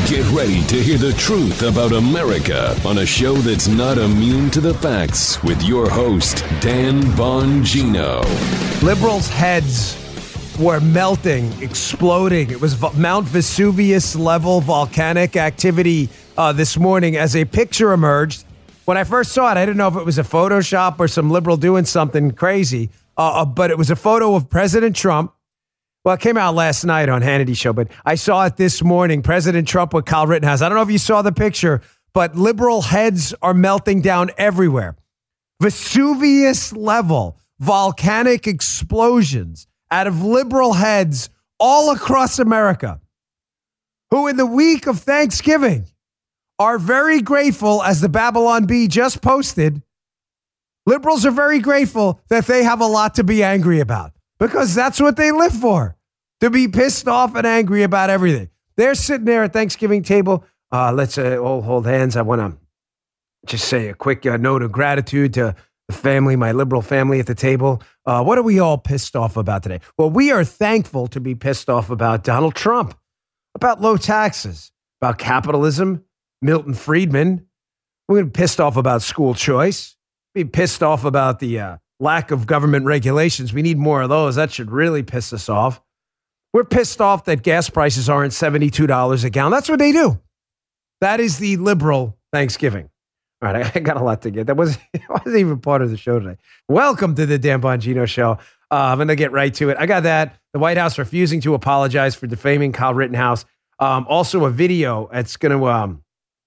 Get ready to hear the truth about America on a show that's not immune to the facts with your host, Dan Bongino. Liberals' heads were melting, exploding. It was Mount Vesuvius level volcanic activity this morning as a picture emerged. When I first saw it, I didn't know if it was a Photoshop or some liberal doing something crazy, but it was a photo of President Trump. Well, it came out last night on Hannity's show, but I saw it this morning. President Trump with Kyle Rittenhouse. I don't know if you saw the picture, but liberal heads are melting down everywhere. Vesuvius level volcanic explosions out of liberal heads all across America, who in the week of Thanksgiving are very grateful, as the Babylon Bee just posted. Liberals are very grateful that they have a lot to be angry about because that's what they live for, to be pissed off and angry about everything. They're sitting there at Thanksgiving table. Let's all hold hands. I want to just say a quick note of gratitude to the family, my liberal family at the table. What are we all pissed off about today? Well, we are thankful to be pissed off about Donald Trump, about low taxes, about capitalism, Milton Friedman. We're pissed off about school choice. Be pissed off about the lack of government regulations. We need more of those. That should really piss us off. We're pissed off that gas prices aren't $72 a gallon. That's what they do. That is the liberal Thanksgiving. All right, I got a lot to get. That wasn't even part of the show today. Welcome to the Dan Bongino Show. I'm going to get right to it. I got that. The White House refusing to apologize for defaming Kyle Rittenhouse. Also a video that's going to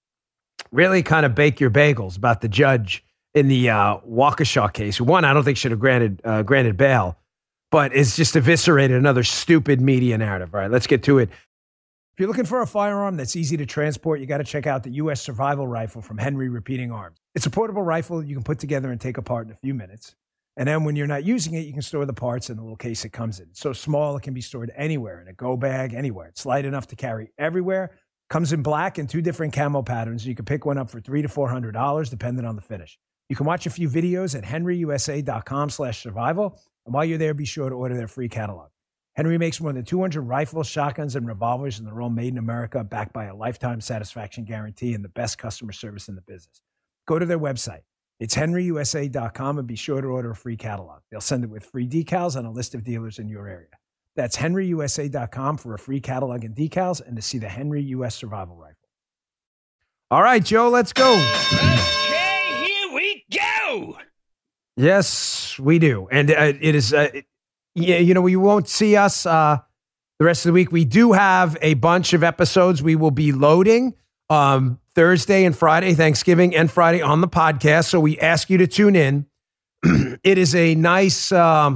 really kind of bake your bagels about the judge in the Waukesha case. One, I don't think should have granted bail, but it's just eviscerated another stupid media narrative. All right, let's get to it. If you're looking for a firearm that's easy to transport, you got to check out the U.S. Survival Rifle from Henry Repeating Arms. It's a portable rifle you can put together and take apart in a few minutes. And then when you're not using it, you can store the parts in the little case it comes in. It's so small, it can be stored anywhere, in a go bag, anywhere. It's light enough to carry everywhere. Comes in black and 2 different camo patterns. You can pick one up for $300 to $400, depending on the finish. You can watch a few videos at henryusa.com/survival. And while you're there, be sure to order their free catalog. Henry makes more than 200 rifles, shotguns, and revolvers, and they're all made in America, backed by a lifetime satisfaction guarantee and the best customer service in the business. Go to their website. It's henryusa.com, and be sure to order a free catalog. They'll send it with free decals and a list of dealers in your area. That's henryusa.com for a free catalog and decals and to see the Henry U.S. Survival Rifle. All right, Joe, let's go. Okay, here we go. Yes, we do. And it is, you won't see us the rest of the week. We do have a bunch of episodes we will be loading Thursday and Friday, Thanksgiving and Friday on the podcast. So we ask you to tune in. It is a nice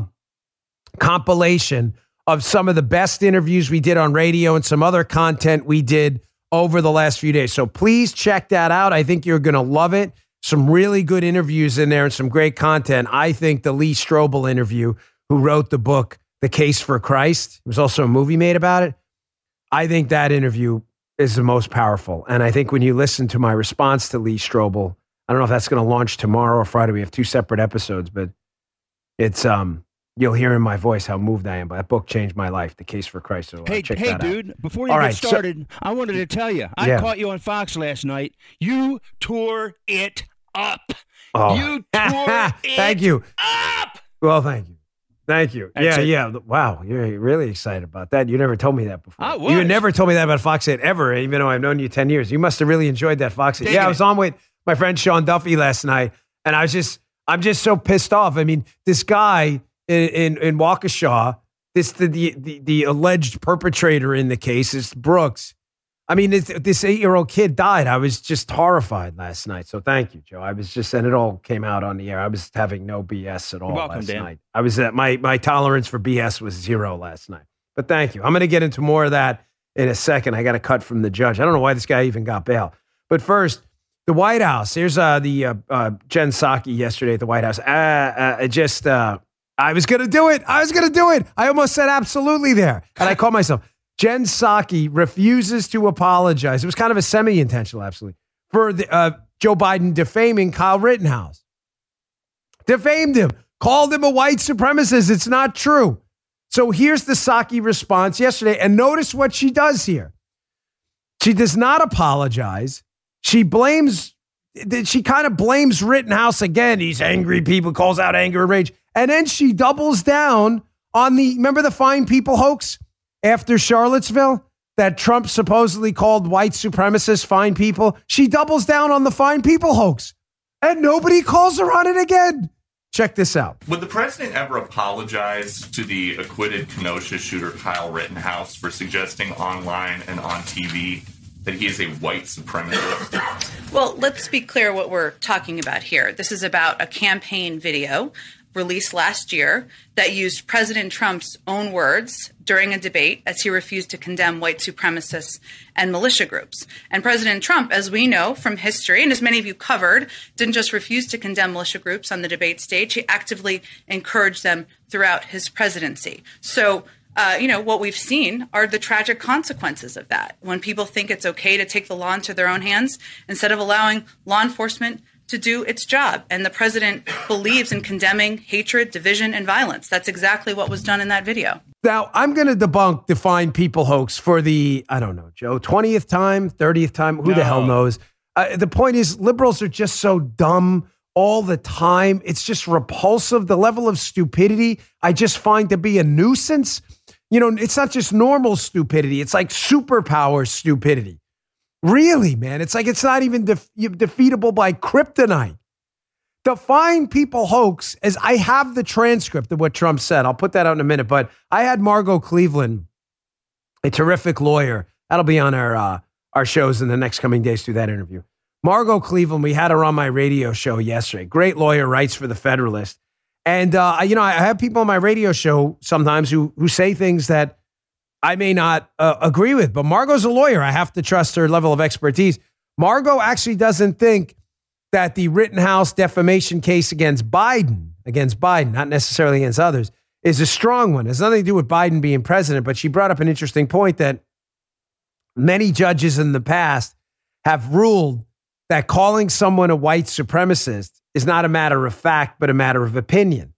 compilation of some of the best interviews we did on radio and some other content we did over the last few days. So please check that out. I think you're going to love it. Some really good interviews in there and some great content. I think the Lee Strobel interview, who wrote the book, The Case for Christ, there was also a movie made about it. I think that interview is the most powerful. And I think when you listen to my response to Lee Strobel, I don't know if that's going to launch tomorrow or Friday. We have 2 separate episodes, but it's, you'll hear in my voice how moved I am. But that book changed my life, The Case for Christ. So hey, dude, before you All get right, started, I wanted to tell you, I caught you on Fox last night. You tore it up. Oh. You tore it Thank you. up. Well, thank you. Thank you. That's it. Yeah. Wow. You're really excited about that. You never told me that before. I was. You never told me that about Fox 8 ever, even though I've known you 10 years. You must have really enjoyed that Fox 8. I was on with my friend Sean Duffy last night, and I'm just so pissed off. I mean, this guy in Waukesha, the alleged perpetrator in the case is Brooks. I mean, this 8-year-old kid died. I was just horrified last night. So thank you, Joe. And it all came out on the air. I was having no BS at all last night. I was at my tolerance for BS was 0 last night. But thank you. I'm going to get into more of that in a second. I got a cut from the judge. I don't know why this guy even got bail. But first, the White House. Here's the Jen Psaki yesterday at the White House. I was going to do it. I almost said absolutely there. And I called myself. Jen Psaki refuses to apologize. It was kind of a semi-intentional, absolutely, for Joe Biden defaming Kyle Rittenhouse. Defamed him. Called him a white supremacist. It's not true. So here's the Psaki response yesterday. And notice what she does here. She does not apologize. She kind of blames Rittenhouse again. These angry people, calls out anger and rage. And then she doubles down on remember the fine people hoax after Charlottesville that Trump supposedly called white supremacists fine people? She doubles down on the fine people hoax and nobody calls her on it again. Check this out. Would the president ever apologize to the acquitted Kenosha shooter Kyle Rittenhouse for suggesting online and on TV that he is a white supremacist? Well, let's be clear what we're talking about here. This is about a campaign video released last year that used President Trump's own words during a debate as he refused to condemn white supremacists and militia groups. And President Trump, as we know from history, and as many of you covered, didn't just refuse to condemn militia groups on the debate stage. He actively encouraged them throughout his presidency. So, what we've seen are the tragic consequences of that. When people think it's okay to take the law into their own hands instead of allowing law enforcement to do its job. And the president believes in condemning hatred, division, and violence. That's exactly what was done in that video. Now, I'm going to debunk the fine people hoax for the, I don't know, Joe, 20th time, 30th time, who the hell knows? The point is, liberals are just so dumb all the time. It's just repulsive. The level of stupidity I just find to be a nuisance. It's not just normal stupidity. It's like superpower stupidity. Really, man. It's like it's not even defeatable by kryptonite. The fine people hoax, as I have the transcript of what Trump said. I'll put that out in a minute. But I had Margot Cleveland, a terrific lawyer. That'll be on our shows in the next coming days through that interview. Margot Cleveland, we had her on my radio show yesterday. Great lawyer, writes for The Federalist. And, I have people on my radio show sometimes who say things that I may not agree with, but Margot's a lawyer. I have to trust her level of expertise. Margot actually doesn't think that the Rittenhouse defamation case against Biden, not necessarily against others, is a strong one. It has nothing to do with Biden being president, but she brought up an interesting point that many judges in the past have ruled that calling someone a white supremacist is not a matter of fact, but a matter of opinion.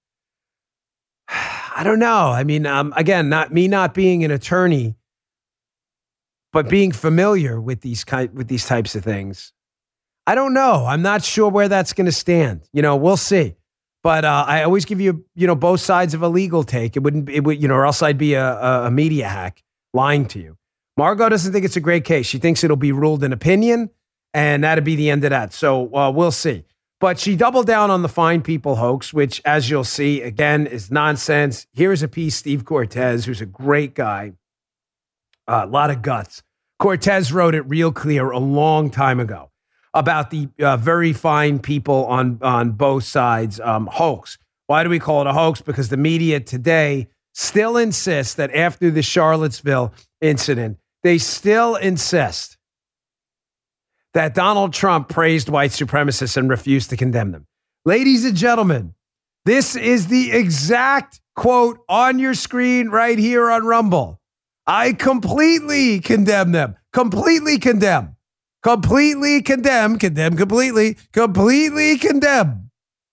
I don't know. I mean, again, not being an attorney, but being familiar with these types of things. I don't know. I'm not sure where that's going to stand. We'll see. But I always give you, both sides of a legal take. It would, or else I'd be a media hack lying to you. Margot doesn't think it's a great case. She thinks it'll be ruled an opinion, and that'd be the end of that. So we'll see. But she doubled down on the fine people hoax, which, as you'll see, again, is nonsense. Here's a piece, Steve Cortez, who's a great guy, a lot of guts. Cortez wrote it real clear a long time ago about the very fine people on both sides hoax. Why do we call it a hoax? Because the media today still insists that after the Charlottesville incident, they still insist that Donald Trump praised white supremacists and refused to condemn them. Ladies and gentlemen, this is the exact quote on your screen right here on Rumble. I completely condemn them. Completely condemn. Completely condemn. Condemn completely. Completely condemn.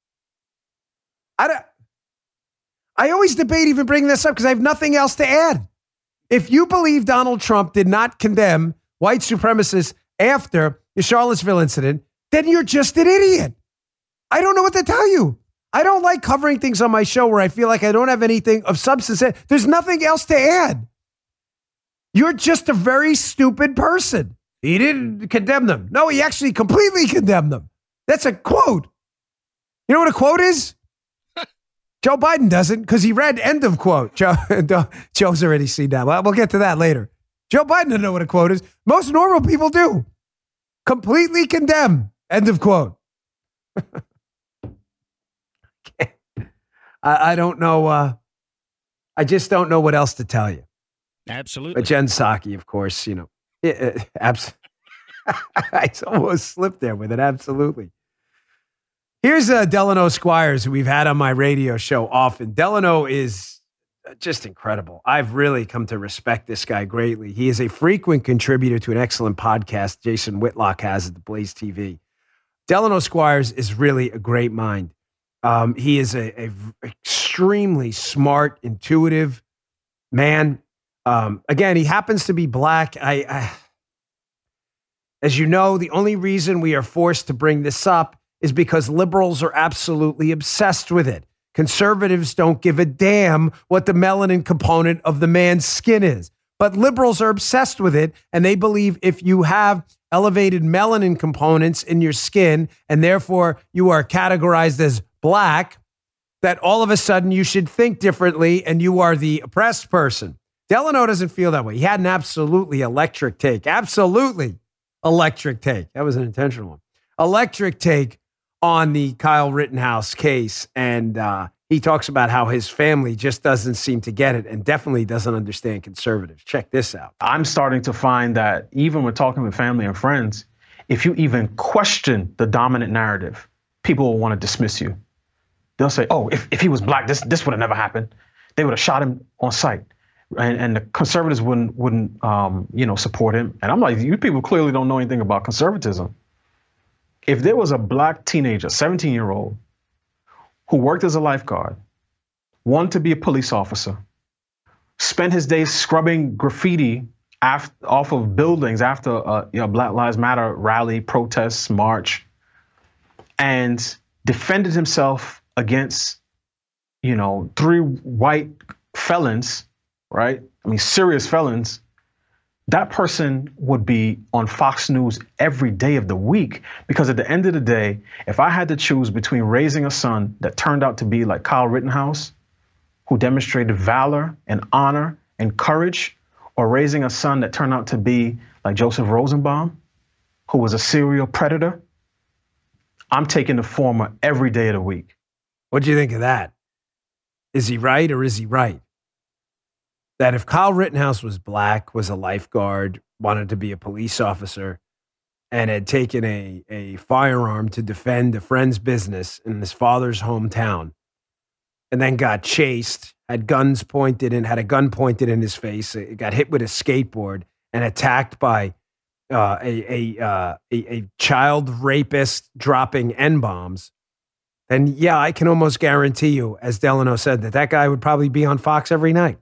I always debate even bringing this up because I have nothing else to add. If you believe Donald Trump did not condemn white supremacists after the Charlottesville incident, then you're just an idiot. I don't know what to tell you. I don't like covering things on my show where I feel like I don't have anything of substance. There's nothing else to add. You're just a very stupid person. He didn't condemn them. No, he actually completely condemned them. That's a quote. You know what a quote is? Joe Biden doesn't because he read end of quote. Joe's already seen that. Well, we'll get to that later. Joe Biden doesn't know what a quote is. Most normal people do. Completely condemn. End of quote. I don't know. I just don't know what else to tell you. Absolutely. But Jen Psaki, of course, I almost slipped there with it. Absolutely. Here's Delano Squires, who we've had on my radio show often. Delano is just incredible. I've really come to respect this guy greatly. He is a frequent contributor to an excellent podcast Jason Whitlock has at the Blaze TV. Delano Squires is really a great mind. He is a extremely smart, intuitive man. Again, he happens to be black. As you know, the only reason we are forced to bring this up is because liberals are absolutely obsessed with it. Conservatives don't give a damn what the melanin component of the man's skin is. But liberals are obsessed with it, and they believe if you have elevated melanin components in your skin, and therefore you are categorized as black, that all of a sudden you should think differently and you are the oppressed person. Delano doesn't feel that way. He had an absolutely electric take. Absolutely electric take. That was an intentional one. Electric take on the Kyle Rittenhouse case. And he talks about how his family just doesn't seem to get it and definitely doesn't understand conservatives. Check this out. I'm starting to find that even when talking with family and friends, if you even question the dominant narrative, people will want to dismiss you. They'll say, oh, if he was black, this would have never happened. They would have shot him on sight. And the conservatives wouldn't support him. And I'm like, you people clearly don't know anything about conservatism. If there was a black teenager, 17-year-old, who worked as a lifeguard, wanted to be a police officer, spent his days scrubbing graffiti off of buildings after a Black Lives Matter rally, protests, march, and defended himself against, 3 white felons, right? I mean, serious felons. That person would be on Fox News every day of the week, because at the end of the day, if I had to choose between raising a son that turned out to be like Kyle Rittenhouse, who demonstrated valor and honor and courage, or raising a son that turned out to be like Joseph Rosenbaum, who was a serial predator, I'm taking the former every day of the week. What do you think of that? Is he right or is he right? That if Kyle Rittenhouse was black, was a lifeguard, wanted to be a police officer, and had taken a firearm to defend a friend's business in his father's hometown, and then got chased, had a gun pointed in his face, got hit with a skateboard, and attacked by a child rapist dropping N-bombs, then yeah, I can almost guarantee you, as Delano said, that guy would probably be on Fox every night.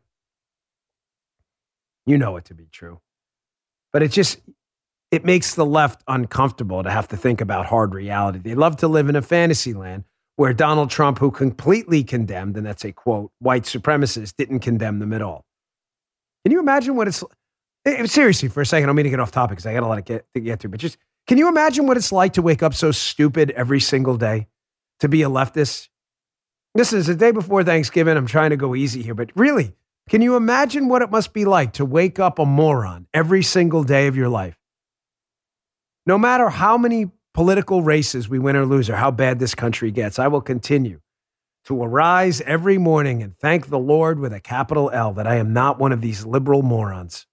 You know it to be true. But it makes the left uncomfortable to have to think about hard reality. They love to live in a fantasy land where Donald Trump, who completely condemned, and that's a quote, white supremacist, didn't condemn them at all. Can you imagine what it's like? Seriously, for a second, I don't mean to get off topic because I got a lot to get through, but just, can you imagine what it's like to wake up so stupid every single day to be a leftist? This is the day before Thanksgiving. I'm trying to go easy here, but really, can you imagine what it must be like to wake up a moron every single day of your life? No matter how many political races we win or lose or how bad this country gets, I will continue to arise every morning and thank the Lord with a capital L that I am not one of these liberal morons.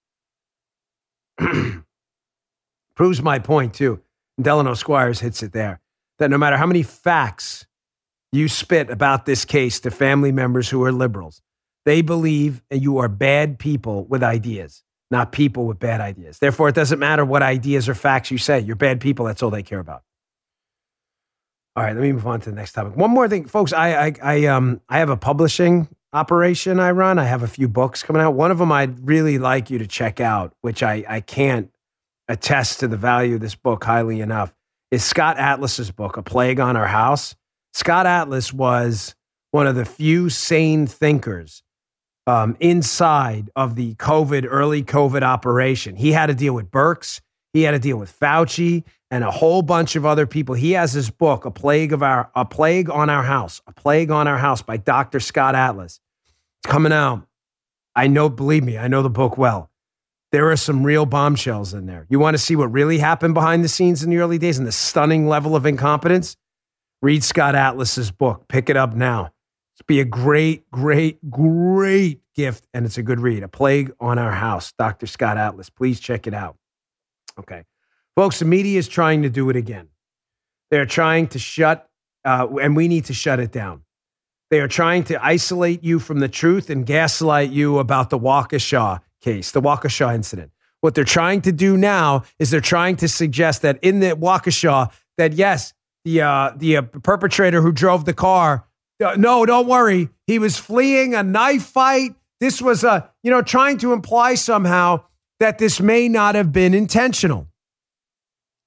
Proves my point, too. Delano Squires hits it there. That no matter how many facts you spit about this case to family members who are liberals, they believe you are bad people with ideas, not people with bad ideas. Therefore, it doesn't matter what ideas or facts you say. You're bad people. That's all they care about. All right, let me move on to the next topic. One more thing, folks. I have a publishing operation I run. I have a few books coming out. One of them I'd really like you to check out, which I can't attest to the value of this book highly enough, is Scott Atlas's book, A Plague on Our House. Scott Atlas was one of the few sane thinkers inside of the early COVID operation. He had to deal with Birx. He had to deal with Fauci and a whole bunch of other people. He has his book, A Plague on Our House by Dr. Scott Atlas. It's coming out. Believe me, I know the book well. There are some real bombshells in there. You want to see what really happened behind the scenes in the early days and the stunning level of incompetence? Read Scott Atlas's book. Pick it up now. It's be a great, great, great gift, and it's a good read. A Plague on Our House, Dr. Scott Atlas. Please check it out. Okay. Folks, the media is trying to do it again. They're trying to and we need to shut it down. They are trying to isolate you from the truth and gaslight you about the Waukesha case, the Waukesha incident. What they're trying to do now is they're trying to suggest that in the Waukesha, that yes, the perpetrator who drove the car, no, don't worry, he was fleeing a knife fight. This was trying to imply somehow that this may not have been intentional.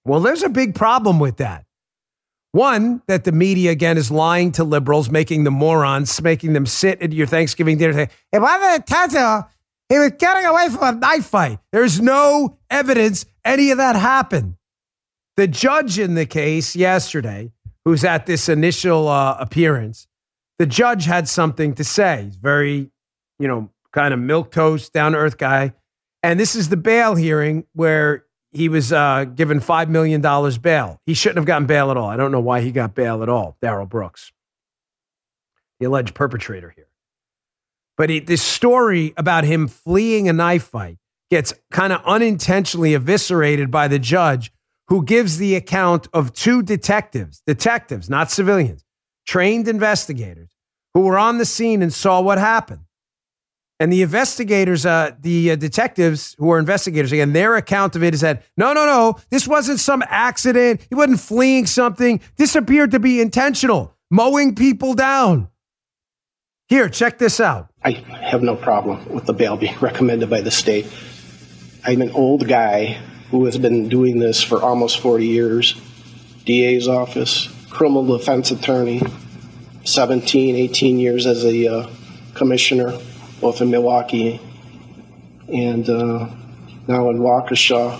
Well, there's a big problem with that. One, that the media, again, is lying to liberals, making them morons, making them sit at your Thanksgiving dinner and say, it wasn't intentional. He was getting away from a knife fight. There's no evidence any of that happened. The judge in the case yesterday, who's at this initial appearance, the judge had something to say. He's very, kind of milquetoast, down-to-earth guy. And this is the bail hearing where he was given $5 million bail. He shouldn't have gotten bail at all. I don't know why he got bail at all, Darrell Brooks, the alleged perpetrator here. But this story about him fleeing a knife fight gets kind of unintentionally eviscerated by the judge, who gives the account of two detectives, not civilians, trained investigators, who were on the scene and saw what happened. And the investigators, the detectives who are investigators, again, their account of it is that, no, this wasn't some accident. He wasn't fleeing something. This appeared to be intentional, mowing people down. Here, check this out. I have no problem with the bail being recommended by the state. I'm an old guy who has been doing this for almost 40 years. DA's office, criminal defense attorney, 17, 18 years as a commissioner, both in Milwaukee and now in Waukesha.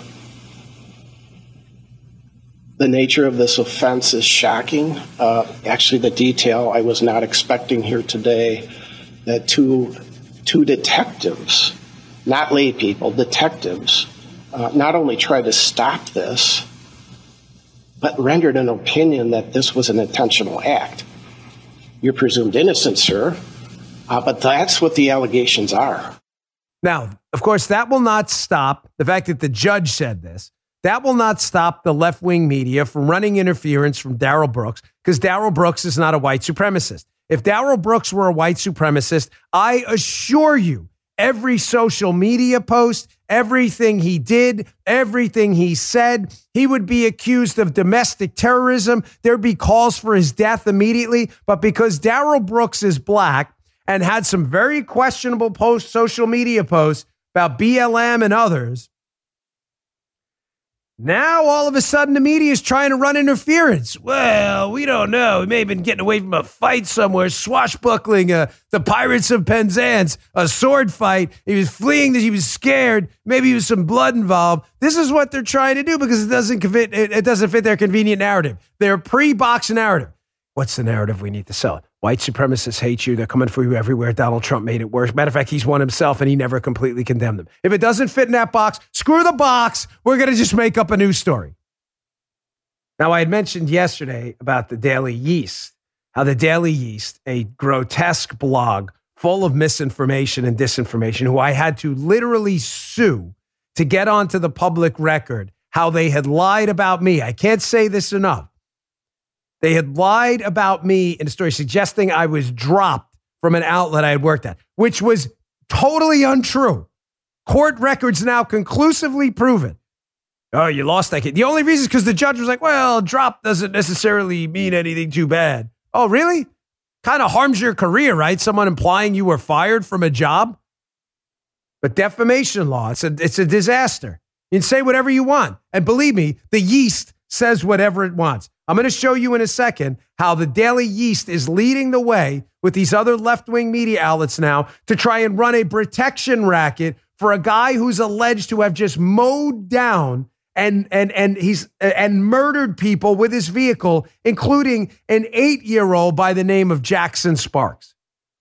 The nature of this offense is shocking. Actually, the detail I was not expecting here today, that two detectives, not lay people, detectives, not only tried to stop this, but rendered an opinion that this was an intentional act. You're presumed innocent, sir, but that's what the allegations are. Now, of course, that will not stop the fact that the judge said this. That will not stop the left-wing media from running interference from Darrell Brooks, because Darrell Brooks is not a white supremacist. If Darrell Brooks were a white supremacist, I assure you, every social media post, everything he did, everything he said, he would be accused of domestic terrorism. There'd be calls for his death immediately. But because Darrell Brooks is black and had some very questionable social media posts about BLM and others, now, all of a sudden, the media is trying to run interference. Well, we don't know. He may have been getting away from a fight somewhere, swashbuckling the Pirates of Penzance, a sword fight. He was fleeing, he was scared. Maybe there was some blood involved. This is what they're trying to do because it doesn't fit their convenient narrative. Their pre-box narrative. What's the narrative we need to sell? White supremacists hate you. They're coming for you everywhere. Donald Trump made it worse. Matter of fact, he's one himself, and he never completely condemned them. If it doesn't fit in that box, screw the box. We're going to just make up a new story. Now, I had mentioned yesterday about the Daily Yeast, how the Daily Yeast, a grotesque blog full of misinformation and disinformation, who I had to literally sue to get onto the public record, how they had lied about me. I can't say this enough. They had lied about me in a story suggesting I was dropped from an outlet I had worked at, which was totally untrue. Court records now conclusively prove it. Oh, you lost that kid. The only reason is because the judge was like, well, drop doesn't necessarily mean anything too bad. Oh, really? Kind of harms your career, right? Someone implying you were fired from a job. But defamation law, it's a disaster. You can say whatever you want. And believe me, the Yeast says whatever it wants. I'm going to show you in a second how the Daily Yeast is leading the way with these other left-wing media outlets now to try and run a protection racket for a guy who's alleged to have just mowed down and murdered people with his vehicle, including an 8-year-old by the name of Jackson Sparks.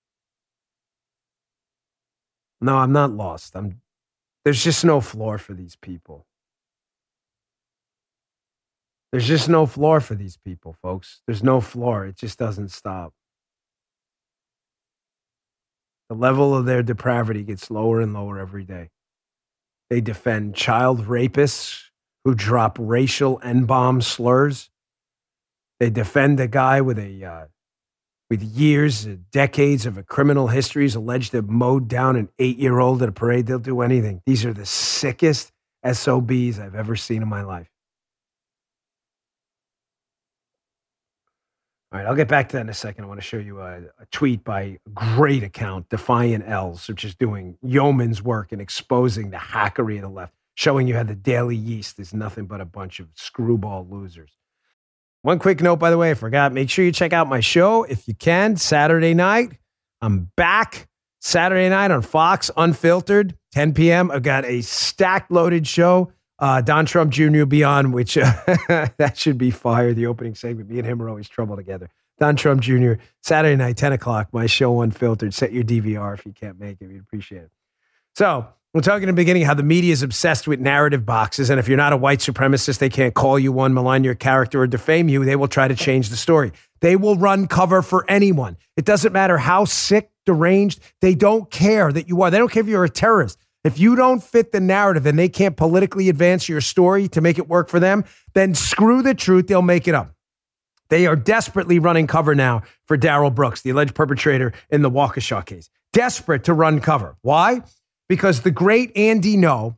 No, I'm not lost. There's just no floor for these people. There's just no floor for these people, folks. There's no floor. It just doesn't stop. The level of their depravity gets lower and lower every day. They defend child rapists who drop racial N-bomb slurs. They defend a guy with years, decades of a criminal history is alleged to have mowed down an 8-year-old at a parade. They'll do anything. These are the sickest SOBs I've ever seen in my life. All right, I'll get back to that in a second. I want to show you a tweet by a great account, Defiant Els, which is doing yeoman's work in exposing the hackery of the left. showing you how the Daily Yeast is nothing but a bunch of screwball losers. One quick note, by the way, I forgot. Make sure you check out my show if you can. Saturday night, I'm back. Saturday night on Fox, Unfiltered, 10 p.m. I've got a stacked loaded show. Don Trump Jr. will be on, which that should be fire. The opening segment. Me and him are always trouble together. Don Trump Jr., Saturday night, 10 o'clock, my show Unfiltered. Set your DVR if you can't make it. We'd appreciate it. So we're talking in the beginning how the media is obsessed with narrative boxes. And if you're not a white supremacist, they can't call you one, malign your character, or defame you. They will try to change the story. They will run cover for anyone. It doesn't matter how sick, deranged. They don't care that you are. They don't care if you're a terrorist. If you don't fit the narrative and they can't politically advance your story to make it work for them, then screw the truth. They'll make it up. They are desperately running cover now for Darrell Brooks, the alleged perpetrator in the Waukesha case. Desperate to run cover. Why? Because the great Andy Ngo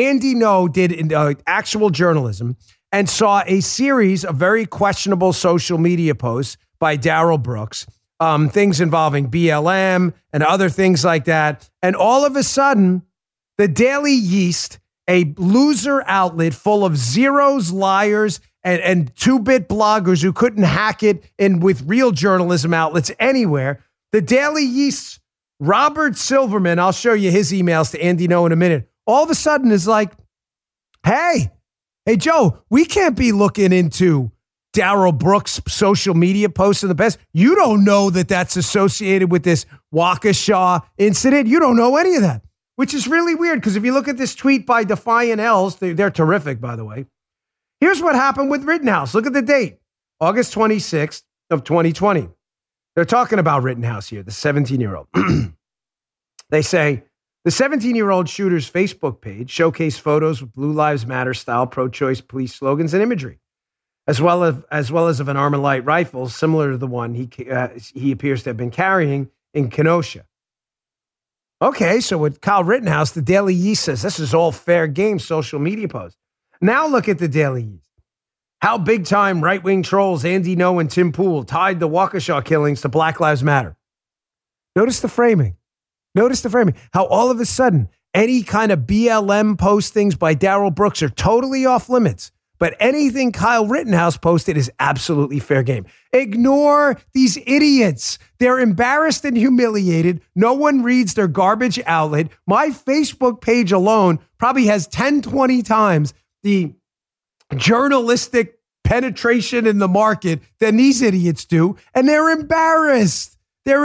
did actual journalism and saw a series of very questionable social media posts by Darrell Brooks, things involving BLM and other things like that. And all of a sudden, the Daily Yeast, a loser outlet full of zeros, liars, and two-bit bloggers who couldn't hack it in with real journalism outlets anywhere, the Daily Yeast's Robert Silverman, I'll show you his emails to Andy Ngo in a minute, all of a sudden is like, hey, Joe, we can't be looking into Darrell Brooks' social media posts in the past. You don't know that that's associated with this Waukesha incident. You don't know any of that, which is really weird because if you look at this tweet by Defiant L's, they're terrific, by the way. Here's what happened with Rittenhouse. Look at the date, August 26th of 2020. They're talking about Rittenhouse here, the 17-year-old. They say, the 17-year-old shooter's Facebook page showcased photos with Blue Lives Matter style pro-choice police slogans and imagery, as well as of an Armalite rifle similar to the one he appears to have been carrying in Kenosha. Okay, so with Kyle Rittenhouse, the Daily Yeast says this is all fair game social media posts. Now look at the Daily Yeast. How big-time right-wing trolls Andy Ngo and Tim Pool tied the Waukesha killings to Black Lives Matter. Notice the framing. How all of a sudden, any kind of BLM postings by Darrell Brooks are totally off limits. But anything Kyle Rittenhouse posted is absolutely fair game. Ignore these idiots. They're embarrassed and humiliated. No one reads their garbage outlet. My Facebook page alone probably has 10, 20 times the journalistic penetration in the market than these idiots do. And they're embarrassed.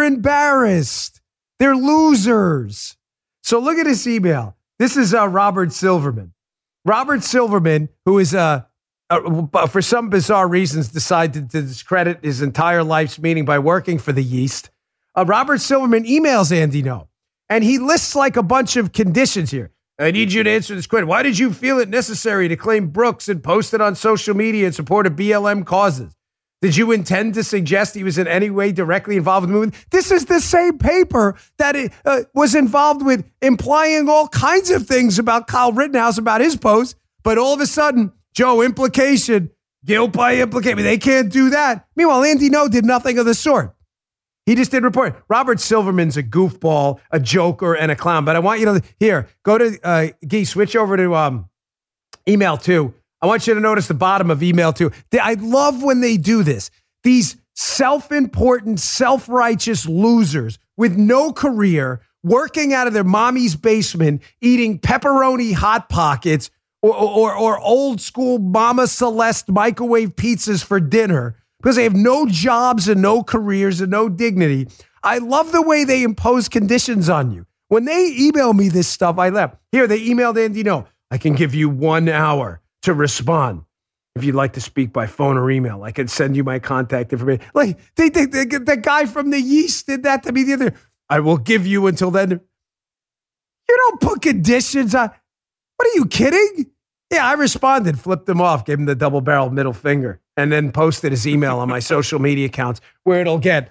They're losers. So look at this email. This is Robert Silverman. Robert Silverman, who is, for some bizarre reasons, decided to discredit his entire life's meaning by working for the Yeast. Robert Silverman emails Andy Ngo, and he lists like a bunch of conditions here. I need you to answer this question. Why did you feel it necessary to claim Brooks and post it on social media in support of BLM causes? Did you intend to suggest he was in any way directly involved with the movement? This is the same paper that it, was involved with implying all kinds of things about Kyle Rittenhouse, about his post. But all of a sudden, Joe, implication, guilt by implication. They can't do that. Meanwhile, Andy Ngo did nothing of the sort. He just did report. Robert Silverman's a goofball, a joker, and a clown. But I want you to, here, go to, Guy, switch over to email 2. I want you to notice the bottom of email 2. I love when they do this. These self-important, self-righteous losers with no career, working out of their mommy's basement, eating pepperoni Hot Pockets or old school Mama Celeste microwave pizzas for dinner because they have no jobs and no careers and no dignity. I love the way they impose conditions on you. When they email me this stuff, I laugh. Here, they emailed Andy Ngo. I can give you 1 hour to respond. If you'd like to speak by phone or email, I can send you my contact information. Like the guy from the Yeast did that to me the other day. I will give you until then. You don't put conditions on. What are you kidding? Yeah, I responded, flipped him off, gave him the double-barreled middle finger, and then posted his email on my social media accounts where it'll get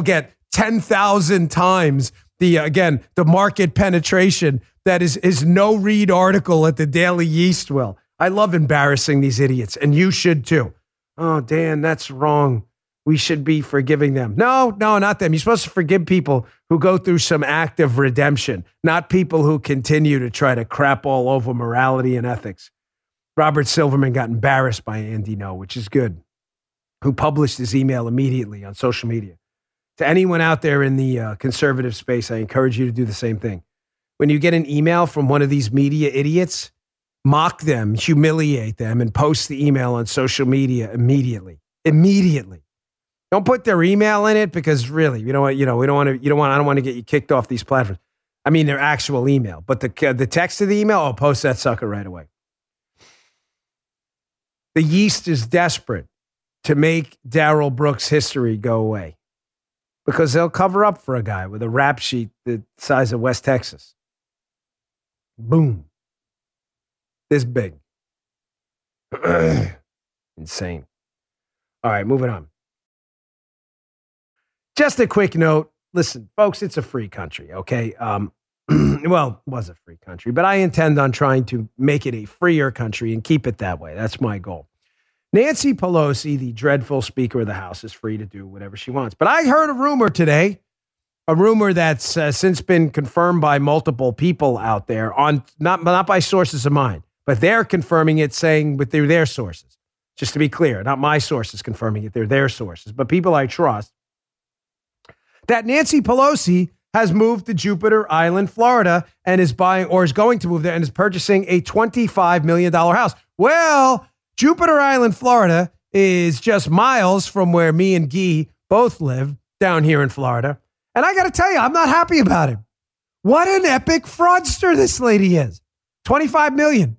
10,000 times the market penetration that is no read article at the Daily Yeast will. I love embarrassing these idiots, and you should too. Oh, Dan, that's wrong. we should be forgiving them. No, not them. You're supposed to forgive people who go through some act of redemption, not people who continue to try to crap all over morality and ethics. Robert Silverman got embarrassed by Andy Ngo, which is good, who published his email immediately on social media. To anyone out there in the conservative space, I encourage you to do the same thing. When you get an email from one of these media idiots, mock them, humiliate them, and post the email on social media immediately. Immediately. Don't put their email in it because really, I don't want to get you kicked off these platforms. I mean, their actual email, but the text of the email, post that sucker right away. The yeast is desperate to make Darrell Brooks' history go away because they'll cover up for a guy with a rap sheet the size of West Texas. Boom. This big. Insane. All right, moving on. Just a quick note. Listen, folks, it's a free country, okay? Well, it was a free country, but I intend on trying to make it a freer country and keep it that way. That's my goal. Nancy Pelosi, the dreadful Speaker of the House, is free to do whatever she wants. But I heard a rumor today, a rumor that's since been confirmed by multiple people out there, on not by sources of mine, but they're confirming it, saying with their sources. Just to be clear, not my sources confirming it, they're their sources, but people I trust, that Nancy Pelosi has moved to Jupiter Island, Florida, and is buying, or is going to move there, and is purchasing a $25 million house. Well, Jupiter Island, Florida is just miles from where me and Guy both live down here in Florida. And I got to tell you, I'm not happy about it. What an epic fraudster this lady is. $25 million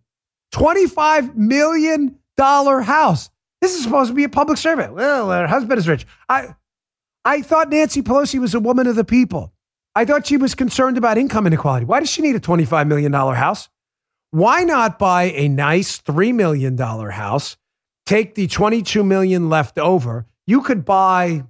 house. This is supposed to be a public servant. Well, her husband is rich. I thought Nancy Pelosi was a woman of the people. I thought she was concerned about income inequality. Why does she need a $25 million house? Why not buy a nice $3 million house, take the $22 million left over? You could buy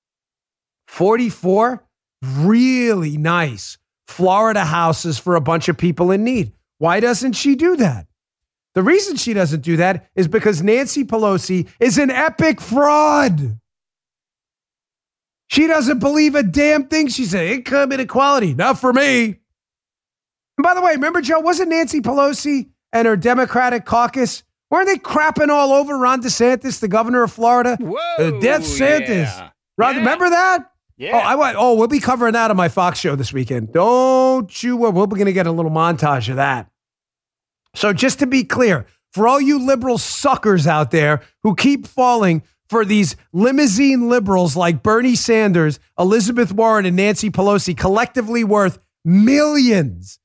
44 really nice Florida houses for a bunch of people in need. Why doesn't she do that? The reason she doesn't do that is because Nancy Pelosi is an epic fraud. She doesn't believe a damn thing she said. Income inequality, not for me. And by the way, remember, Joe, wasn't Nancy Pelosi and her Democratic caucus, weren't they crapping all over Ron DeSantis, the governor of Florida? Whoa, DeSantis. yeah. Ron, Yeah. Remember that? Yeah. We'll be covering that on my Fox show this weekend. Don't you worry. We're going to get a little montage of that. So just to be clear, for all you liberal suckers out there who keep falling for these limousine liberals like Bernie Sanders, Elizabeth Warren, and Nancy Pelosi, collectively worth millions.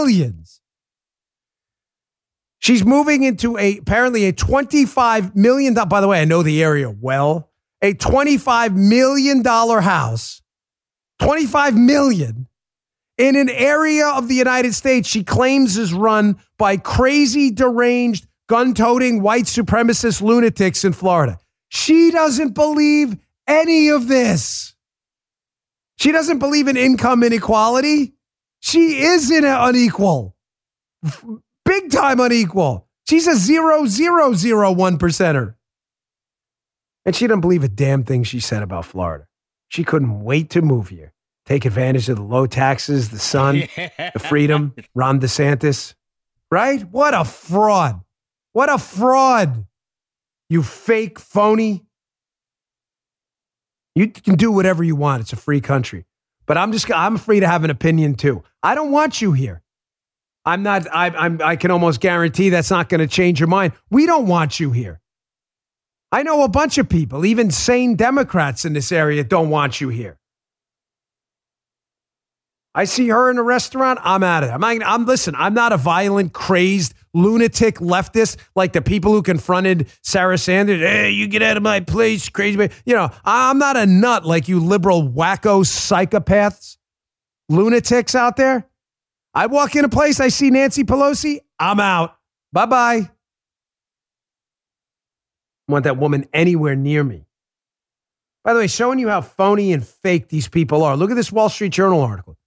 She's moving into apparently a $25 million, by the way, I know the area well, a $25 million house, $25 million, in an area of the United States she claims is run by crazy, deranged, gun-toting, white supremacist lunatics in Florida. She doesn't believe any of this. She doesn't believe in income inequality. She is unequal. Big time unequal. She's a 0.001%er. And she doesn't believe a damn thing she said about Florida. She couldn't wait to move here. Take advantage of the low taxes, the sun, the freedom, Ron DeSantis. Right? What a fraud. What a fraud. You fake phony. You can do whatever you want. It's a free country. But I'm free to have an opinion too. I don't want you here. I can almost guarantee that's not going to change your mind. We don't want you here. I know a bunch of people, even sane Democrats in this area, don't want you here. I see her in a restaurant, I'm out of there. Listen, I'm not a violent, crazed, lunatic leftist like the people who confronted Sarah Sanders. Hey, you get out of my place, crazy. You know, I'm not a nut like you liberal wacko psychopaths, lunatics out there. I walk in a place, I see Nancy Pelosi, I'm out. Bye-bye. I want that woman anywhere near me. By the way, showing you how phony and fake these people are. Look at this Wall Street Journal article.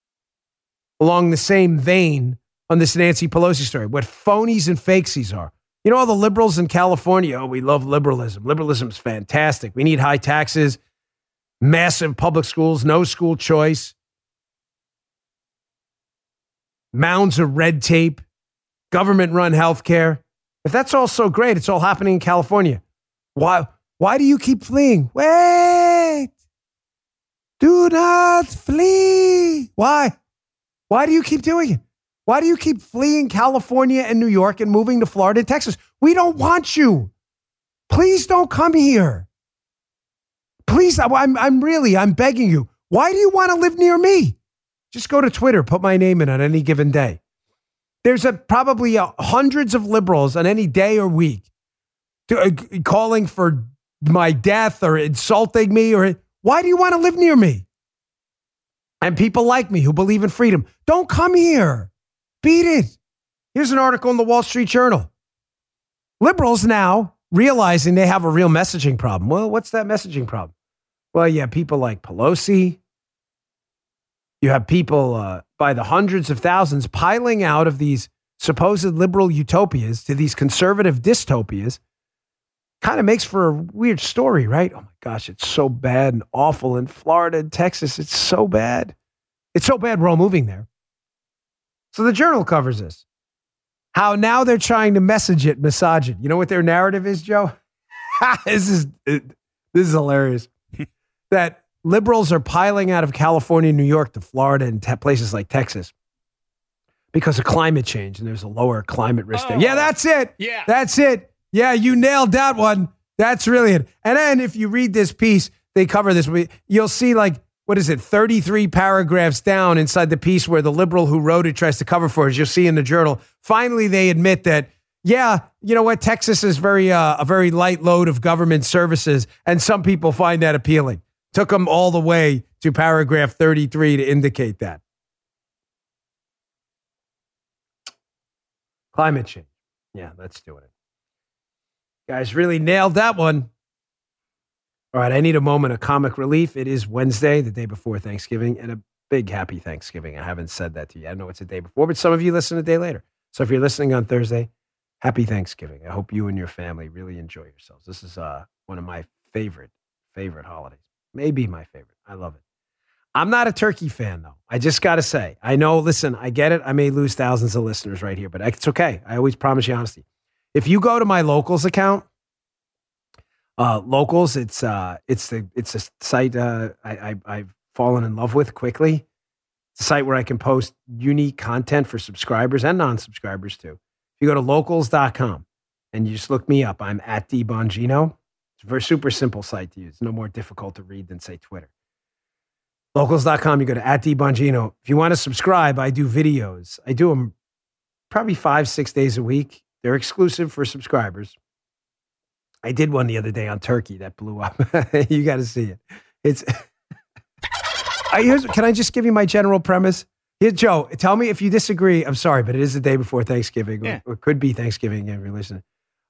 Along the same vein on this Nancy Pelosi story, what phonies and fakes these are. You know, all the liberals in California, we love liberalism. Liberalism's fantastic. We need high taxes, massive public schools, no school choice, mounds of red tape, government-run healthcare. If that's all so great, it's all happening in California. Why do you keep fleeing? Wait! Do not flee! Why? Why do you keep doing it? Why do you keep fleeing California and New York and moving to Florida and Texas? We don't want you. Please don't come here. Please, I'm begging you. Why do you want to live near me? Just go to Twitter, put my name in on any given day. There's probably hundreds of liberals on any day or week calling for my death or insulting me. Why do you want to live near me? And people like me who believe in freedom. Don't come here. Beat it. Here's an article in the Wall Street Journal. Liberals now realizing they have a real messaging problem. Well, what's that messaging problem? Well, you have people like Pelosi. You have people by the hundreds of thousands piling out of these supposed liberal utopias to these conservative dystopias. Kind of makes for a weird story, right? Oh my gosh, it's so bad and awful in Florida and Texas. It's so bad. It's so bad we're all moving there. So the Journal covers this. How now they're trying to massage it. You know what their narrative is, Joe? This is hilarious. That liberals are piling out of California, New York to Florida and places like Texas because of climate change, and there's a lower climate risk there. Yeah, that's it. Yeah. That's it. Yeah, you nailed that one. That's really it. And then if you read this piece, they cover this. You'll see 33 paragraphs down inside the piece where the liberal who wrote it tries to cover for us. You'll see in the Journal. Finally, they admit that, yeah, you know what? Texas is a very light load of government services, and some people find that appealing. Took them all the way to paragraph 33 to indicate that. Climate change. Yeah, that's doing it. Guys really nailed that one. All right, I need a moment of comic relief. It is Wednesday, the day before Thanksgiving, and a big happy Thanksgiving. I haven't said that to you. I know it's a day before, but some of you listen a day later. So if you're listening on Thursday, happy Thanksgiving. I hope you and your family really enjoy yourselves. This is one of my favorite holidays. Maybe my favorite. I love it. I'm not a turkey fan, though. I just got to say, I know, listen, I get it. I may lose thousands of listeners right here, but it's okay. I always promise you honesty. If you go to my Locals account, Locals, it's a site I've fallen in love with quickly. It's a site where I can post unique content for subscribers and non-subscribers too. If you go to locals.com and you just look me up, I'm at DBongino. It's a very super simple site to use. It's no more difficult to read than, say, Twitter. Locals.com, you go to at DBongino. If you want to subscribe, I do videos. I do them probably 5-6 days a week. They're exclusive for subscribers. I did one the other day on turkey that blew up. You got to see it. Can I just give you my general premise? Here, Joe, tell me if you disagree. I'm sorry, but it is the day before Thanksgiving, or it could be Thanksgiving if you're listening.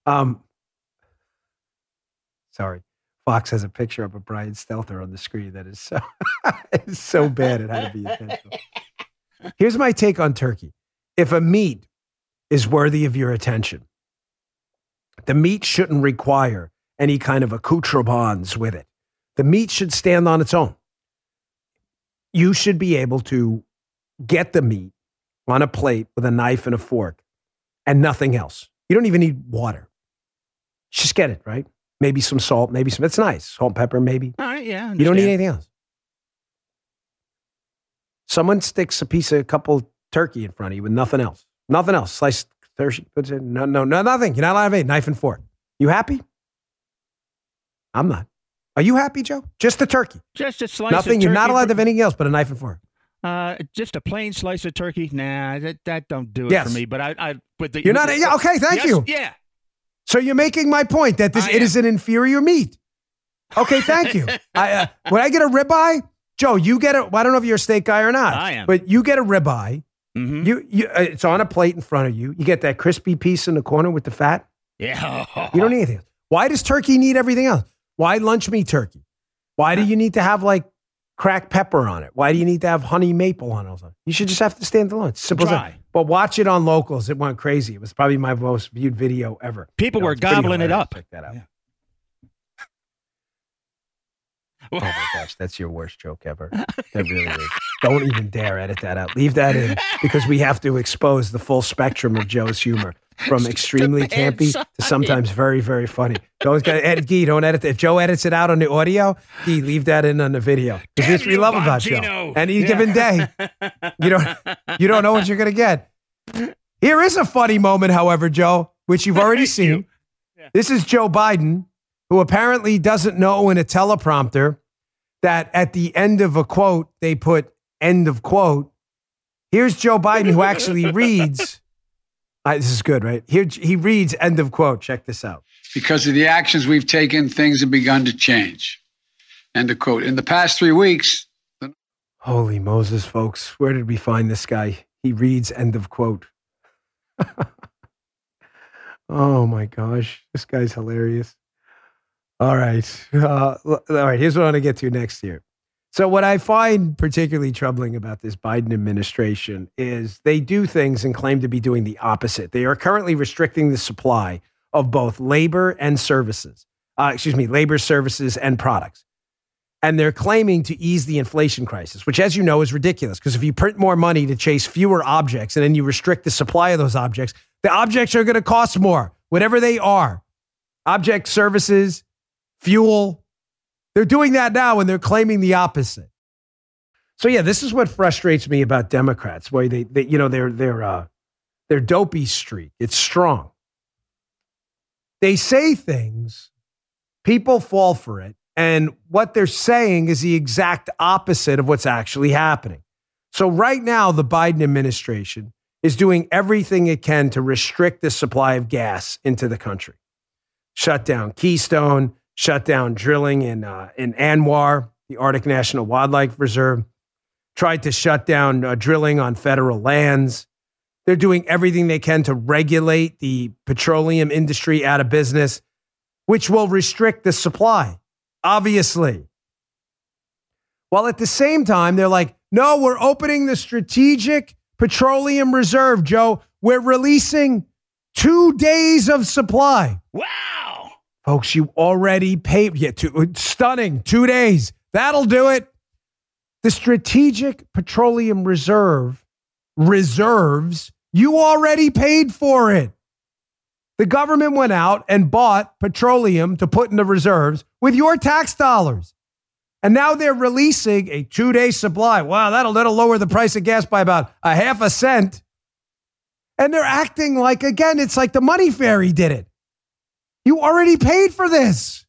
Sorry. Fox has a picture of a Brian Stelter on the screen that is so, it's so bad it had to be intentional. Here's my take on turkey. If a meat is worthy of your attention, the meat shouldn't require any kind of accoutrements with it. The meat should stand on its own. You should be able to get the meat on a plate with a knife and a fork and nothing else. You don't even need water. Just get it, right? Maybe some salt, it's nice. Salt and pepper, maybe. All right, yeah. You don't need anything else. Someone sticks a couple turkey in front of you with nothing else. Nothing else. Sliced turkey, puts it, no, nothing. You're not allowed to have a knife and fork. You happy? I'm not. Are you happy, Joe? Just the turkey. Just a slice nothing, of turkey. You're not allowed to have anything else but a knife and fork. Just a plain slice of turkey? Nah, that don't do it for me. But you're not. Okay, thank you. Yeah. So you're making my point that it is an inferior meat. Okay, thank you. When I get a ribeye, Joe, you get it. Well, I don't know if you're a steak guy or not. I am. But you get a ribeye. Mm-hmm. It's on a plate in front of you. You get that crispy piece in the corner with the fat. Yeah. You don't need anything else. Why does turkey need everything else? Why lunch meat turkey? Why do you need to have cracked pepper on it? Why do you need to have honey maple on it? You should just have to stand alone. It's simple as that. But watch it on Locals. It went crazy. It was probably my most viewed video ever. People were gobbling it up. Check that out. Yeah. Oh my gosh, that's your worst joke ever. That really is. Don't even dare edit that out. Leave that in because we have to expose the full spectrum of Joe's humor, from extremely campy to sometimes very, very funny. Don't edit it. If Joe edits it out on the audio, Guy, leave that in on the video. Because this we love about Joe. Any given day, you don't know what you're gonna get. Here is a funny moment, however, Joe, which you've already seen. Yeah. This is Joe Biden, who apparently doesn't know in a teleprompter that at the end of a quote, they put end of quote. Here's Joe Biden, who actually reads. This is good, right? Here he reads end of quote. Check this out. Because of the actions we've taken, things have begun to change. End of quote. In the past 3 weeks. Holy Moses, folks. Where did we find this guy? He reads end of quote. Oh my gosh. This guy's hilarious. All right. Here's what I want to get to next year. So what I find particularly troubling about this Biden administration is they do things and claim to be doing the opposite. They are currently restricting the supply of both labor and services. Labor, services, and products. And they're claiming to ease the inflation crisis, which, as you know, is ridiculous. Because if you print more money to chase fewer objects and then you restrict the supply of those objects, the objects are going to cost more, whatever they are. Objects, services, fuel. They're doing that now and they're claiming the opposite. So yeah, this is what frustrates me about Democrats. Why their dopey streak. It's strong. They say things, people fall for it, and what they're saying is the exact opposite of what's actually happening. So right now, the Biden administration is doing everything it can to restrict the supply of gas into the country. Shut down Keystone, shut down drilling in ANWR, the Arctic National Wildlife Reserve, tried to shut down drilling on federal lands. They're doing everything they can to regulate the petroleum industry out of business, which will restrict the supply, obviously. While at the same time, they're like, no, we're opening the Strategic Petroleum Reserve, Joe. We're releasing 2 days of supply. Wow. Folks, you already paid. Stunning. 2 days. That'll do it. The Strategic Petroleum Reserve reserves, you already paid for it. The government went out and bought petroleum to put in the reserves with your tax dollars. And now they're releasing a 2-day supply. Wow, that'll lower the price of gas by about 0.5 cents. And they're acting like, again, it's like the money fairy did it. You already paid for this.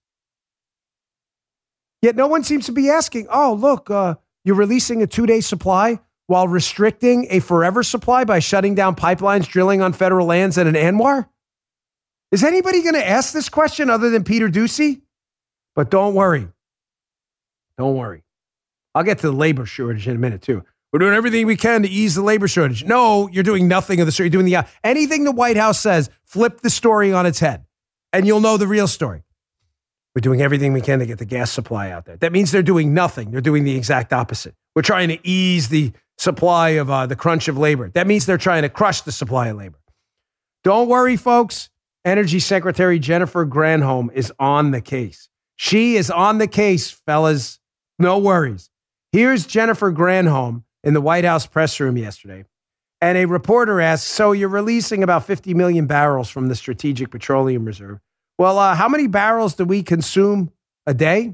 Yet no one seems to be asking, oh, look, you're releasing a 2-day supply while restricting a forever supply by shutting down pipelines, drilling on federal lands and an ANWR? Is anybody going to ask this question other than Peter Doocy? But don't worry. Don't worry. I'll get to the labor shortage in a minute, too. We're doing everything we can to ease the labor shortage. No, you're doing nothing of the story. You're doing anything the White House says, flip the story on its head, and you'll know the real story. We're doing everything we can to get the gas supply out there. That means they're doing nothing. They're doing the exact opposite. We're trying to ease the supply of the crunch of labor. That means they're trying to crush the supply of labor. Don't worry, folks. Energy Secretary Jennifer Granholm is on the case. She is on the case, fellas. No worries. Here's Jennifer Granholm in the White House press room yesterday. And a reporter asked, so you're releasing about 50 million barrels from the Strategic Petroleum Reserve. Well, how many barrels do we consume a day?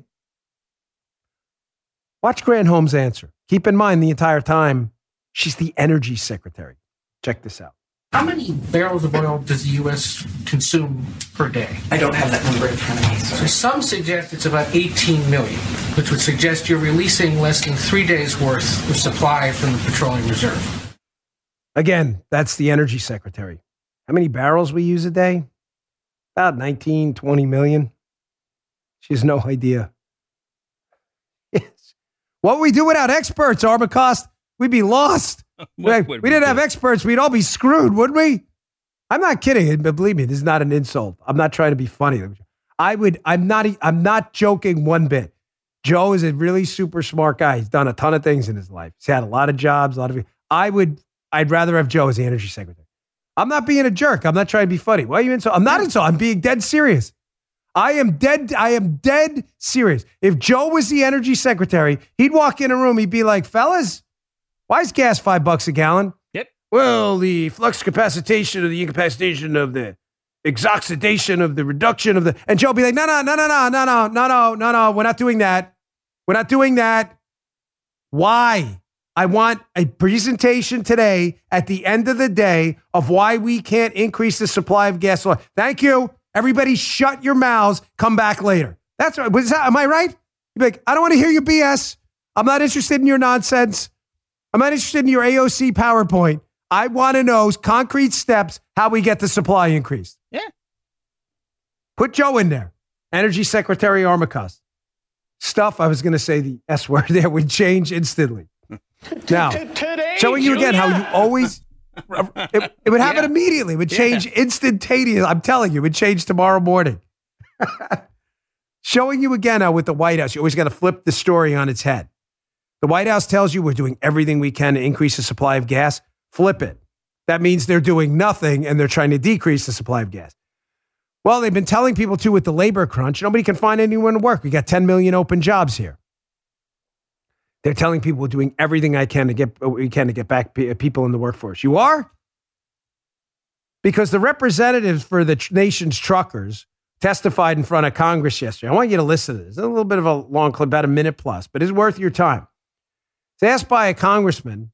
Watch Granholm's answer. Keep in mind the entire time, she's the Energy Secretary. Check this out. How many barrels of oil does the U.S. consume per day? I don't have that number in front of me. So some suggest it's about 18 million, which would suggest you're releasing less than 3 days' worth of supply from the petroleum reserve. Again, that's the Energy Secretary. How many barrels we use a day? About 19, 20 million. She has no idea. Yes. What would we do without experts, Armacost? We'd be lost. We didn't have experts. We'd all be screwed, wouldn't we? I'm not kidding, but believe me, this is not an insult. I'm not trying to be funny. I'm not joking one bit. Joe is a really super smart guy. He's done a ton of things in his life. He's had a lot of jobs, I'd rather have Joe as the energy secretary. I'm not being a jerk. I'm not trying to be funny. Why are you insulting? I'm not insulting. I'm being dead serious. I am dead serious. If Joe was the energy secretary, he'd walk in a room, he'd be like, fellas, why is gas $5 a gallon? Yep. Well, the flux capacitation of the incapacitation of the exoxidation of the reduction of the, and Joe would be like, no, we're not doing that. We're not doing that. Why? I want a presentation today at the end of the day of why we can't increase the supply of gas. Thank you. Everybody shut your mouths. Come back later. That's right. Am I right? You'd be like, I don't want to hear your BS. I'm not interested in your nonsense. I'm not interested in your AOC PowerPoint. I want to know concrete steps how we get the supply increased. Yeah. Put Joe in there. Energy Secretary Armacost. Stuff, I was going to say the S word there, would change instantly. Now, showing you again how you always, it would happen immediately. It would change instantaneously. I'm telling you, it would change tomorrow morning. Showing you again how with the White House, you always got to flip the story on its head. The White House tells you we're doing everything we can to increase the supply of gas. Flip it. That means they're doing nothing and they're trying to decrease the supply of gas. Well, they've been telling people too with the labor crunch, nobody can find anyone to work. We got 10 million open jobs here. They're telling people we're doing everything we can to get back people in the workforce. You are? Because the representatives for the nation's truckers testified in front of Congress yesterday. I want you to listen to this. It's a little bit of a long clip, about a minute plus, but it's worth your time. It's asked by a congressman,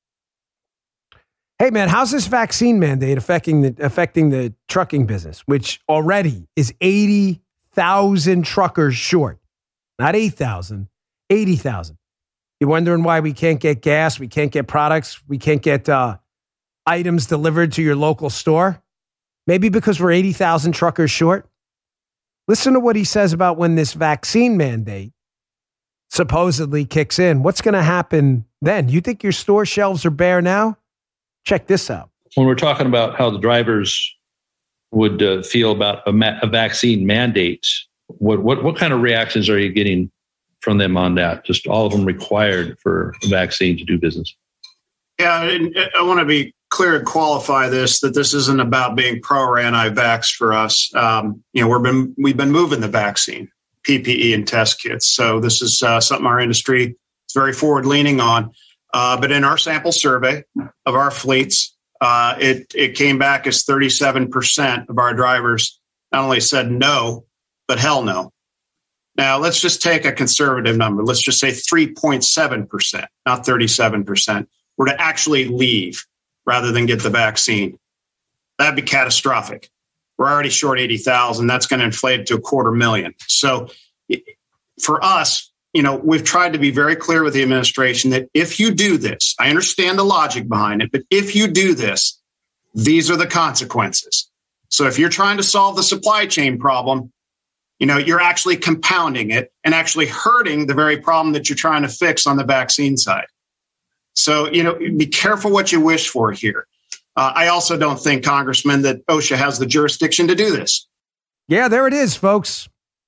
hey, man, how's this vaccine mandate affecting the trucking business, which already is 80,000 truckers short? Not 8,000, 80,000. You're wondering why we can't get gas, we can't get products, we can't get items delivered to your local store? Maybe because we're 80,000 truckers short? Listen to what he says about when this vaccine mandate supposedly kicks in. What's going to happen then? You think your store shelves are bare now? Check this out. When we're talking about how the drivers would feel about a vaccine mandate, what kind of reactions are you getting from them on that? Just all of them required for a vaccine to do business? Yeah, I want to be clear and qualify this, that this isn't about being pro or anti-vax for us. We've been moving the vaccine, PPE and test kits. So this is something our industry is very forward leaning on. But in our sample survey of our fleets, it came back as 37% of our drivers not only said no, but hell no. Now, let's just take a conservative number. Let's just say 3.7%, not 37%, were to actually leave rather than get the vaccine. That'd be catastrophic. We're already short 80,000. That's going to inflate it to 250,000. So for us, we've tried to be very clear with the administration that if you do this, I understand the logic behind it, but if you do this, these are the consequences. So if you're trying to solve the supply chain problem, you're actually compounding it and actually hurting the very problem that you're trying to fix on the vaccine side. So, be careful what you wish for here. I also don't think, Congressman, that OSHA has the jurisdiction to do this. Yeah, there it is, folks.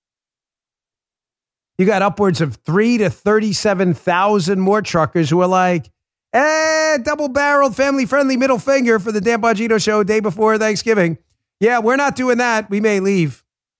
You got upwards of 3 to 37,000 more truckers who are like, double-barreled, family-friendly middle finger for the Dan Bongino Show day before Thanksgiving. Yeah, we're not doing that. We may leave.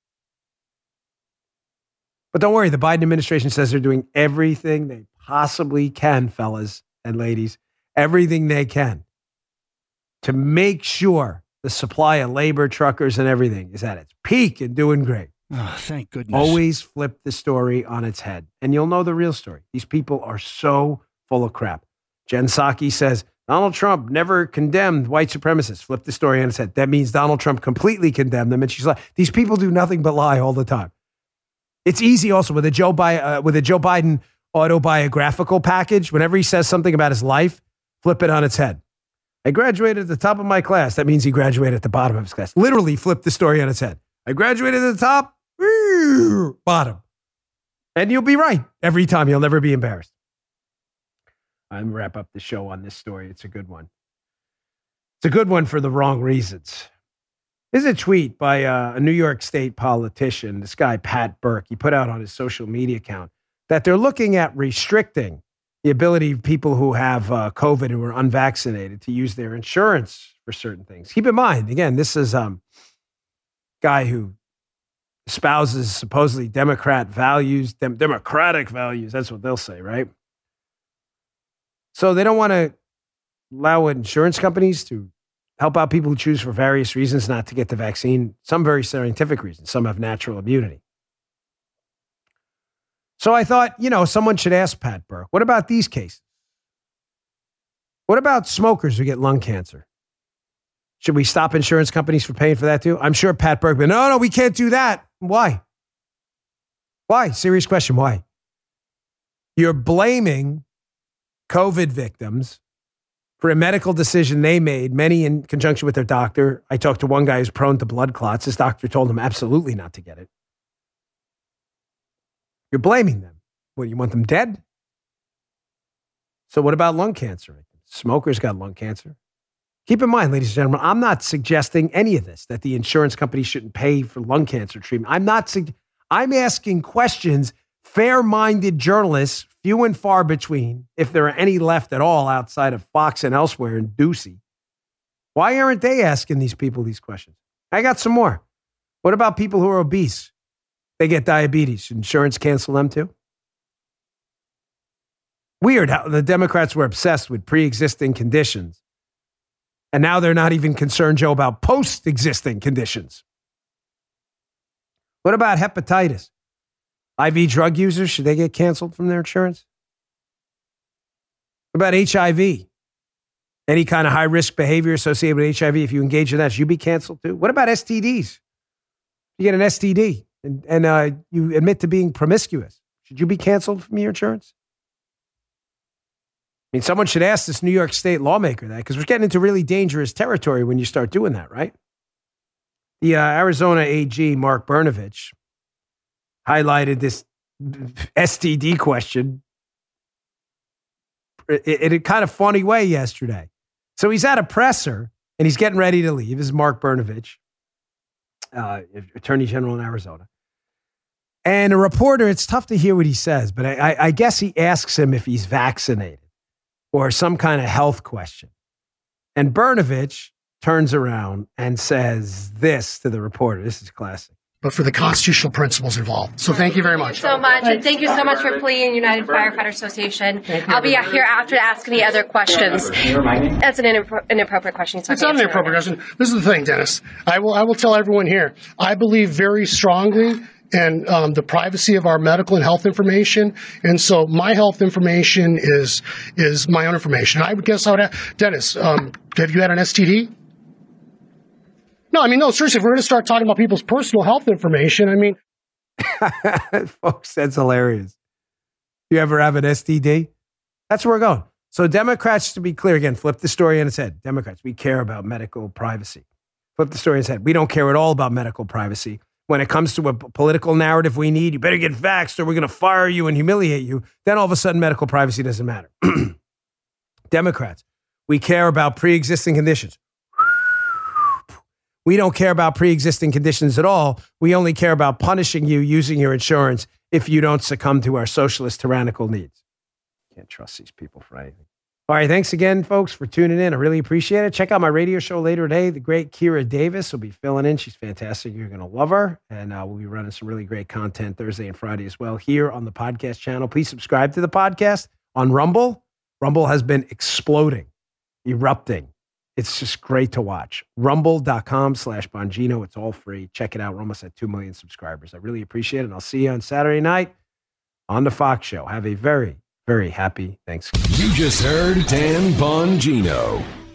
But don't worry, the Biden administration says they're doing everything they possibly can, fellas and ladies, everything they can to make sure the supply of labor, truckers, and everything is at its peak and doing great. Oh, thank goodness. Always flip the story on its head, and you'll know the real story. These people are so full of crap. Jen Psaki says, Donald Trump never condemned white supremacists. Flip the story on its head. That means Donald Trump completely condemned them, and she's like, these people do nothing but lie all the time. It's easy also with a Joe Biden autobiographical package. Whenever he says something about his life, flip it on its head. I graduated at the top of my class. That means he graduated at the bottom of his class. Literally flip the story on its head. I graduated at the top, bottom. And you'll be right every time. You'll never be embarrassed. I'm going to wrap up the show on this story. It's a good one. It's a good one for the wrong reasons. There's a tweet by a New York State politician, this guy, Pat Burke. He put out on his social media account that they're looking at restricting the ability of people who have COVID who are unvaccinated to use their insurance for certain things. Keep in mind, again, this is a guy who espouses supposedly Democratic values. That's what they'll say, right? So they don't want to allow insurance companies to help out people who choose for various reasons not to get the vaccine. Some very scientific reasons. Some have natural immunity. So I thought, someone should ask Pat Burke, what about these cases? What about smokers who get lung cancer? Should we stop insurance companies from paying for that too? I'm sure Pat Burke, but no, we can't do that. Why? Why? Serious question. Why? You're blaming COVID victims for a medical decision they made, many in conjunction with their doctor. I talked to one guy who's prone to blood clots. His doctor told him absolutely not to get it. You're blaming them. What, you want them dead? So what about lung cancer? Smokers got lung cancer. Keep in mind, ladies and gentlemen, I'm not suggesting any of this, that the insurance company shouldn't pay for lung cancer treatment. I'm asking questions, fair-minded journalists, few and far between, if there are any left at all outside of Fox and elsewhere in Ducey. Why aren't they asking these people these questions? I got some more. What about people who are obese? They get diabetes. Should insurance cancel them too? Weird how the Democrats were obsessed with pre-existing conditions. And now they're not even concerned, Joe, about post-existing conditions. What about hepatitis? IV drug users, should they get canceled from their insurance? What about HIV? Any kind of high-risk behavior associated with HIV, if you engage in that, should you be canceled too? What about STDs? You get an STD and you admit to being promiscuous. Should you be canceled from your insurance? I mean, someone should ask this New York State lawmaker that, because we're getting into really dangerous territory when you start doing that, right? The Arizona AG, Mark Brnovich, highlighted this STD question in a kind of funny way yesterday. So he's at a presser and he's getting ready to leave. This is Mark Brnovich, Attorney General in Arizona. And a reporter, it's tough to hear what he says, but I guess he asks him if he's vaccinated or some kind of health question. And Brnovich turns around and says this to the reporter. This is classic. But for the constitutional principles involved. So thank you very much. So much. And thank you so much for pleading United Firefighter Association. I'll be here after to ask any other questions. That's an inappropriate question. It's not an inappropriate question. This is the thing, Dennis. I will tell everyone here, I believe very strongly in the privacy of our medical and health information. And so my health information is my own information. I would guess I would have, Dennis, have you had an STD? No, I mean, no, seriously, if we're going to start talking about people's personal health information, I mean. Folks, that's hilarious. You ever have an STD? That's where we're going. So Democrats, to be clear, again, flip the story on its head. Democrats, we care about medical privacy. Flip the story on its head. We don't care at all about medical privacy. When it comes to a political narrative we need, you better get vaxxed or we're going to fire you and humiliate you. Then all of a sudden, medical privacy doesn't matter. Democrats, we care about pre-existing conditions. We don't care about pre-existing conditions at all. We only care about punishing you using your insurance if you don't succumb to our socialist tyrannical needs. Can't trust these people for anything. All right, thanks again, folks, for tuning in. I really appreciate it. Check out my radio show later today. The great Kira Davis will be filling in. She's fantastic. You're going to love her. And we'll be running some really great content Thursday and Friday as well here on the podcast channel. Please subscribe to the podcast on Rumble. Rumble has been exploding, erupting. It's just great to watch. Rumble.com/Bongino. It's all free. Check it out. We're almost at 2 million subscribers. I really appreciate it. And I'll see you on Saturday night on The Fox Show. Have a very, very happy Thanksgiving. You just heard Dan Bongino.